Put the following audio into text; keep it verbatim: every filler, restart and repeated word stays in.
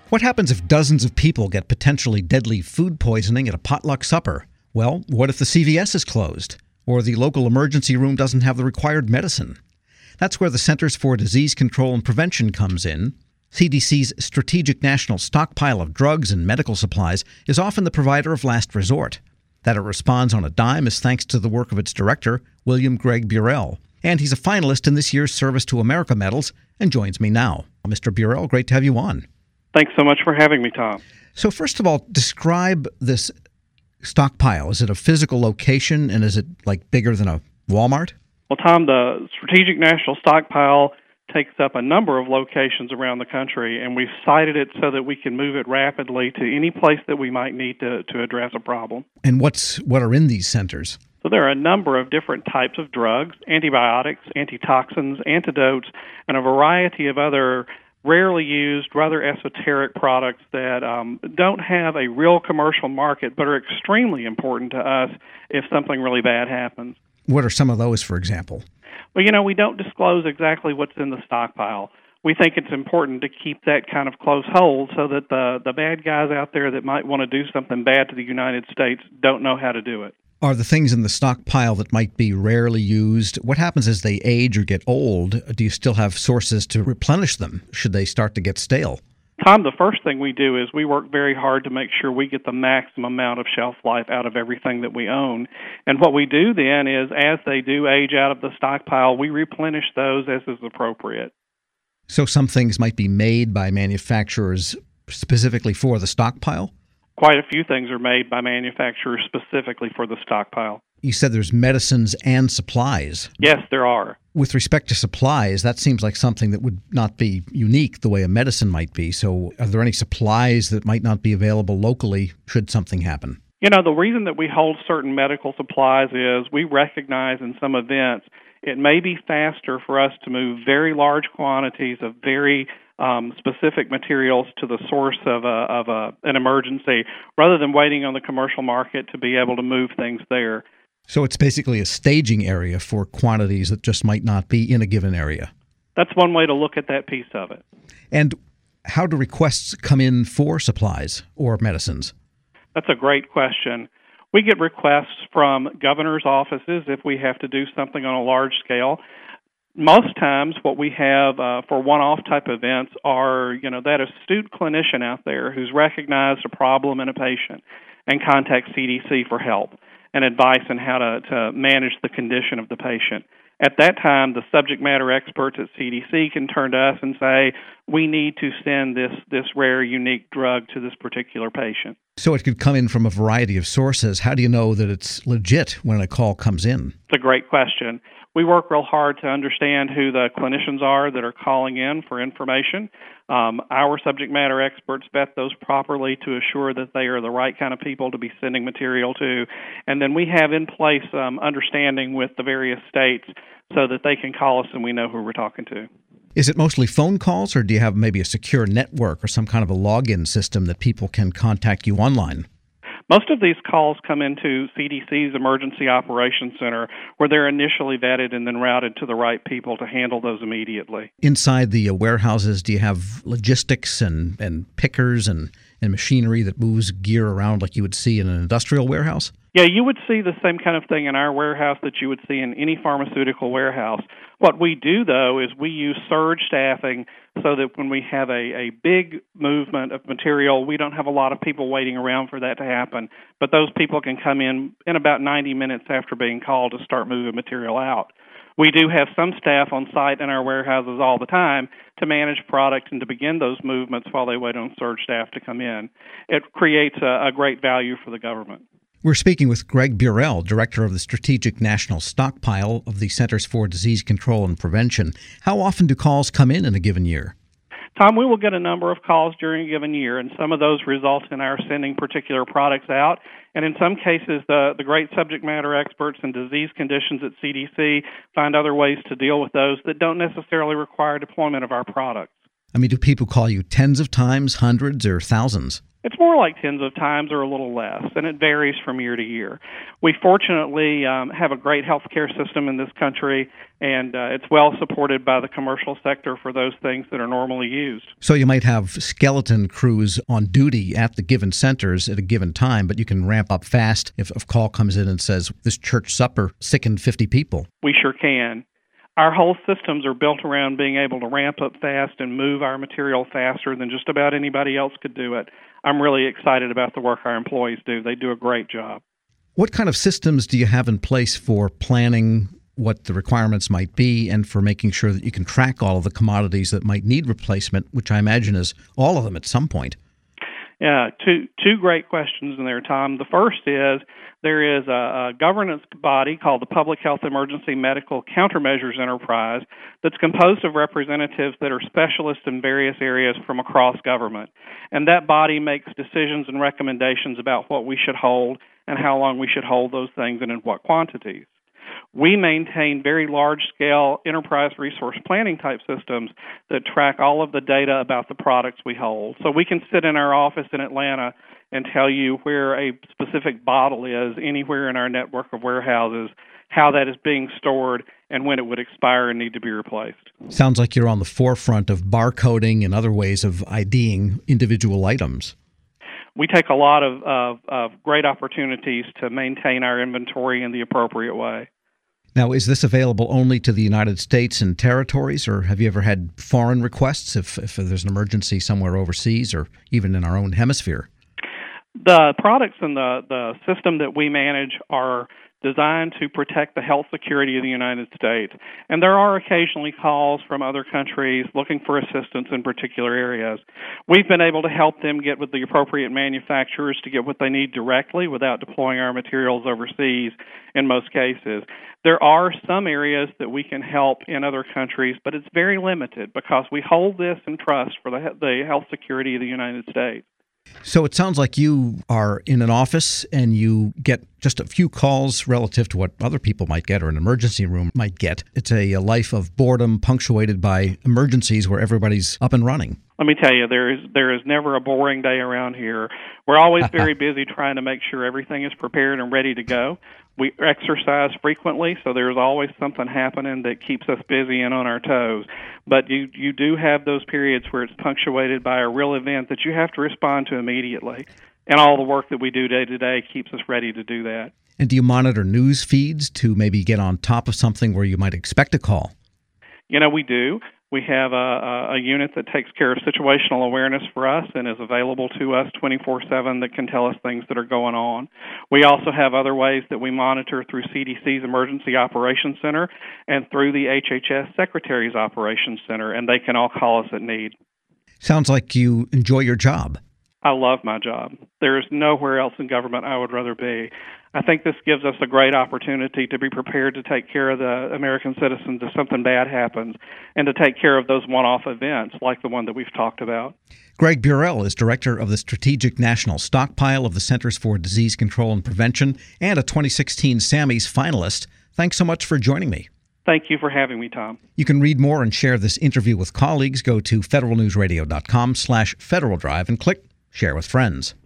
What happens if dozens of people get potentially deadly food poisoning at a potluck supper? Well, what if the C V S is closed? Or the local emergency room doesn't have the required medicine? That's where the Centers for Disease Control and Prevention comes in. C D C's Strategic National Stockpile of Drugs and Medical Supplies is often the provider of last resort. That it responds on a dime is thanks to the work of its director, William Greg Burrell. And he's a finalist in this year's Service to America medals and joins me now. Mister Burrell, great to have you on. Thanks so much for having me, Tom. So first of all, describe this stockpile. Is it a physical location, and is it like bigger than a Walmart? Well, Tom, the Strategic National Stockpile takes up a number of locations around the country, and we've sited it so that we can move it rapidly to any place that we might need to, to address a problem. And what's what are in these centers? So there are a number of different types of drugs, antibiotics, antitoxins, antidotes, and a variety of other rarely used, rather esoteric products that um, don't have a real commercial market but are extremely important to us if something really bad happens. What are some of those, for example? Well, you know, we don't disclose exactly what's in the stockpile. We think it's important to keep that kind of close hold so that the, the bad guys out there that might want to do something bad to the United States don't know how to do it. Are the things in the stockpile that might be rarely used, what happens as they age or get old? Do you still have sources to replenish them should they start to get stale? Tom, the first thing we do is we work very hard to make sure we get the maximum amount of shelf life out of everything that we own. And what we do then is, as they do age out of the stockpile, we replenish those as is appropriate. So some things might be made by manufacturers specifically for the stockpile? Quite a few things are made by manufacturers specifically for the stockpile. You said there's medicines and supplies. Yes, there are. With respect to supplies, that seems like something that would not be unique the way a medicine might be. So are there any supplies that might not be available locally should something happen? You know, the reason that we hold certain medical supplies is we recognize in some events it may be faster for us to move very large quantities of very um, specific materials to the source of, a, of a, an emergency rather than waiting on the commercial market to be able to move things there. So it's basically a staging area for quantities that just might not be in a given area. That's one way to look at that piece of it. And how do requests come in for supplies or medicines? That's a great question. We get requests from governors' offices if we have to do something on a large scale. Most times what we have uh, for one-off type events are, you know, that astute clinician out there who's recognized a problem in a patient and contacts C D C for help and advice on how to, to manage the condition of the patient. At that time, the subject matter experts at C D C can turn to us and say, we need to send this, this rare, unique drug to this particular patient. So it could come in from a variety of sources. How do you know that it's legit when a call comes in? It's a great question. We work real hard to understand who the clinicians are that are calling in for information. Um, our subject matter experts vet those properly to assure that they are the right kind of people to be sending material to. And then we have in place um, understanding with the various states so that they can call us and we know who we're talking to. Is it mostly phone calls, or do you have maybe a secure network or some kind of a login system that people can contact you online? Most of these calls come into C D C's Emergency Operations Center, where they're initially vetted and then routed to the right people to handle those immediately. Inside the uh, warehouses, do you have logistics and, and pickers and, and machinery that moves gear around like you would see in an industrial warehouse? Yeah, you would see the same kind of thing in our warehouse that you would see in any pharmaceutical warehouse. What we do, though, is we use surge staffing so that when we have a, a big movement of material, we don't have a lot of people waiting around for that to happen. But those people can come in in about ninety minutes after being called to start moving material out. We do have some staff on site in our warehouses all the time to manage product and to begin those movements while they wait on surge staff to come in. It creates a, a great value for the government. We're speaking with Greg Burrell, Director of the Strategic National Stockpile of the Centers for Disease Control and Prevention. How often do calls come in in a given year? Tom, we will get a number of calls during a given year, and some of those result in our sending particular products out. And in some cases, the, the great subject matter experts in disease conditions at C D C find other ways to deal with those that don't necessarily require deployment of our products. I mean, do people call you tens of times, hundreds, or thousands? It's more like tens of times or a little less, and it varies from year to year. We fortunately um, have a great healthcare system in this country, and uh, it's well supported by the commercial sector for those things that are normally used. So you might have skeleton crews on duty at the given centers at a given time, but you can ramp up fast if a call comes in and says, this church supper sickened fifty people. We sure can. Our whole systems are built around being able to ramp up fast and move our material faster than just about anybody else could do it. I'm really excited about the work our employees do. They do a great job. What kind of systems do you have in place for planning what the requirements might be and for making sure that you can track all of the commodities that might need replacement, which I imagine is all of them at some point? Yeah, two two great questions in there, Tom. The first is there is a, a governance body called the Public Health Emergency Medical Countermeasures Enterprise that's composed of representatives that are specialists in various areas from across government. And that body makes decisions and recommendations about what we should hold and how long we should hold those things and in what quantities. We maintain very large-scale enterprise resource planning type systems that track all of the data about the products we hold. So we can sit in our office in Atlanta and tell you where a specific bottle is anywhere in our network of warehouses, how that is being stored, and when it would expire and need to be replaced. Sounds like you're on the forefront of barcoding and other ways of IDing individual items. We take a lot of, of, of great opportunities to maintain our inventory in the appropriate way. Now, is this available only to the United States and territories, or have you ever had foreign requests if, if there's an emergency somewhere overseas or even in our own hemisphere? The products and the, the system that we manage are designed to protect the health security of the United States. And there are occasionally calls from other countries looking for assistance in particular areas. We've been able to help them get with the appropriate manufacturers to get what they need directly without deploying our materials overseas in most cases. There are some areas that we can help in other countries, but it's very limited because we hold this in trust for the, the health security of the United States. So it sounds like you are in an office and you get just a few calls relative to what other people might get or an emergency room might get. It's a, a life of boredom punctuated by emergencies where everybody's up and running. Let me tell you, there is there is never a boring day around here. We're always very busy trying to make sure everything is prepared and ready to go. We exercise frequently, so there's always something happening that keeps us busy and on our toes. But you, you do have those periods where it's punctuated by a real event that you have to respond to immediately. And all the work that we do day to day keeps us ready to do that. And do you monitor news feeds to maybe get on top of something where you might expect a call? You know, we do. We have a, a unit that takes care of situational awareness for us and is available to us twenty-four seven that can tell us things that are going on. We also have other ways that we monitor through C D C's Emergency Operations Center and through the H H S Secretary's Operations Center, and they can all call us at need. Sounds like you enjoy your job. I love my job. There is nowhere else in government I would rather be. I think this gives us a great opportunity to be prepared to take care of the American citizens if something bad happens and to take care of those one-off events like the one that we've talked about. Greg Burrell is director of the Strategic National Stockpile of the Centers for Disease Control and Prevention and a twenty sixteen Sammy's finalist. Thanks so much for joining me. Thank you for having me, Tom. You can read more and share this interview with colleagues. Go to federal news radio dot com slash Federal Drive and click Share with Friends.